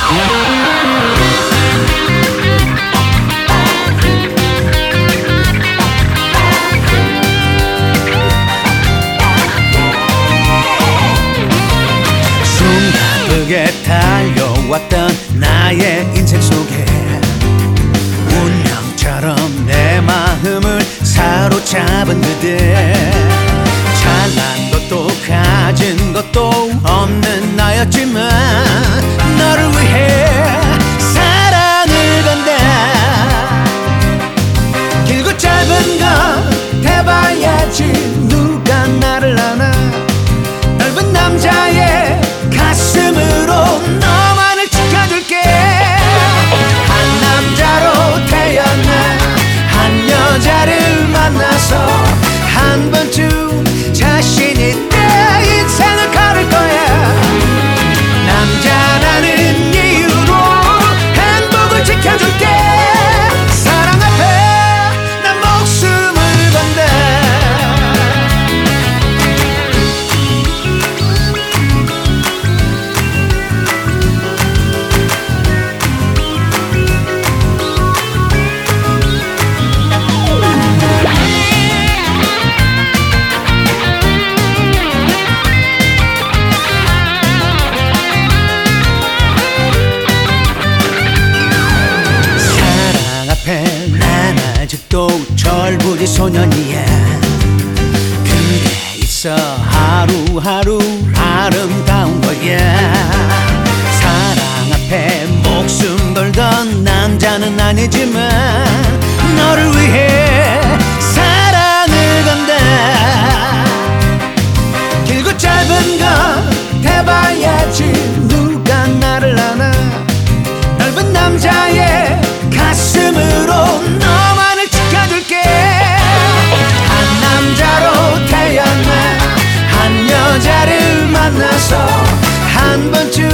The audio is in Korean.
숨가쁘게 달려왔던 나의 인생 속에 운명처럼 내 마음을 사로잡은 그대, 잘난 것도 가진 것도 없는 나였지만 너를 위해 사랑을 건다. 길고 짧은 건 대봐야지 누가 나를 아나. 넓은 남자의 가슴으로 너만을 지켜줄게. 한 남자로 태어나 한 여자를 만나서 한 번쯤 자신 있게 인생을 걸을 거야. 남자라는 이유로 행복을 지켜줄게. 사랑 앞에 난 목숨을 건다. 난 아직도 철부지 소년이야. 그대 있어 하루하루 아름다운 거야. 사랑 앞에 목숨 걸던 남자는 아니지만 너를 위해 사랑을 건다. 길고 짧은 건 대봐야지 누가 나를 아나. 넓은 남자의 가슴으로 너만을 지켜줄게. 한 남자로 태어나 한 여자를 만나서 한 번쯤